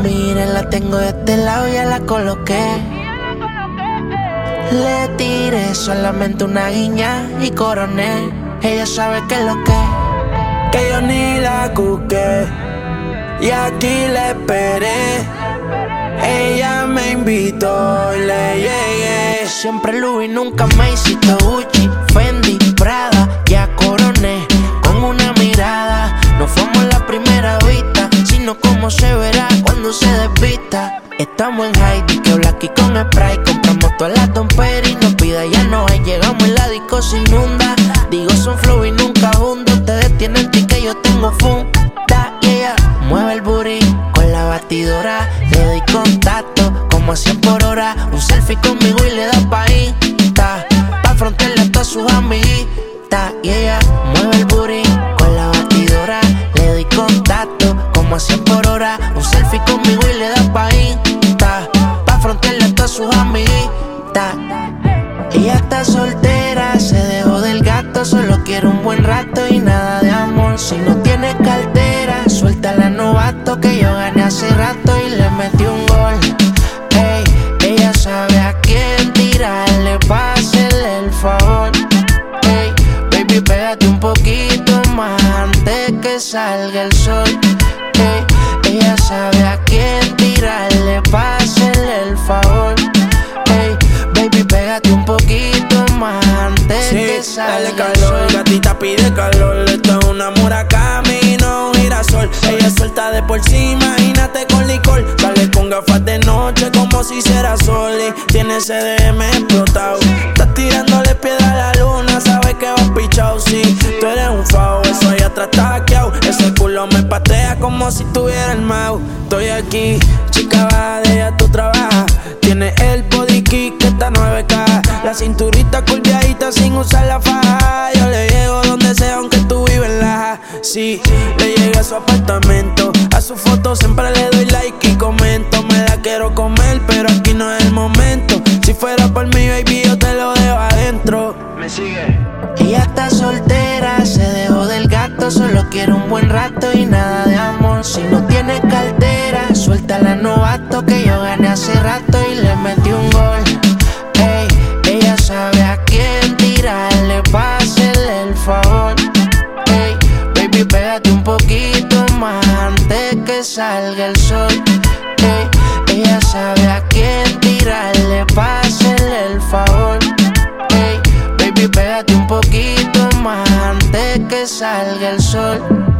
Miren, la tengo de este lado, ya la coloqué. Le tiré solamente una guiña y coroné. Ella sabe que es lo que yo ni la cuqué. Y aquí la esperé. Ella me invitó y le llegué. Siempre Louis, nunca me hiciste Gucci, Fendi, Prada, ya coroné con una mirada. No fuimos la primera vista, sino como se verá cuando se desvista. Estamos en Heidi, que Blacky con spray. Compramos todas las domperas y nos pida, ya no hay. Llegamos en la disco se inunda. Digo son flow y nunca juntos. Ustedes tienen ticket, yo tengo funda. Y ella mueve el booty con la batidora. Le doy contacto como a 100 por hora. Un selfie conmigo y le da pa' Insta, pa' frontearle a todas sus amiguitas. Y ella mueve el booty con la batidora. Le doy contacto como a 100 por hora. Un selfie conmigo y le da pa' Insta, pa' frontearle a todas sus amiguitas. Ella está soltera, se dejó del gato. Solo quiere un buen rato y nada de amor. Si no tiene cartera, suéltala novato, que yo gané hace rato y le metí un gol. Ey, ella sabe a quién tirarle, pa' hacerle el favor. Ey, baby, pégate un poquito más antes que salga el sol. Ey, ella sabe a quién tirarle, pa' hacerle el favor. Ey, baby, pégate un poquito más antes que salga dale el calor, sol. gatita pide calor. Esto es una Murakami, no un girasol. Ella suelta de por sí, imagínate con licor. Sale con gafas de noche como si fuera sol. Y tiene CDM explotado. Estás tirándole piedra a la luna, sabes que vas pichao. Sí, tú eres un fao, eso allá atrás está hackeado. Ese culo me patea como si tuviera el mouse. Estoy aquí, chica, baja de ella, tú trabajas. Tiene el body kick que está 9K. La cinturita curviadita sin usar la faja. Yo le llego donde sea aunque tú vives en la. Sí, le llegué a su apartamento. A su foto siempre le doy like y comento. Me la quiero comer pero aquí no es el momento. Si fuera por mi baby yo te lo dejo adentro. ¿Me sigue? Ella está soltera, se dejó del gato. Solo quiere un buen rato y nada de amor. Si no tiene cartera, suéltala novato, que yo gané hace rato y le metí un gol. Ey, ella sabe a quién tirarle, pa' hacerle el favor. Ey, baby, pégate un poquito más antes que salga el sol. Ey, ella sabe a quién tirarle, pa' hacerle el favor. Ey, baby, pégate un poquito más antes que salga el sol.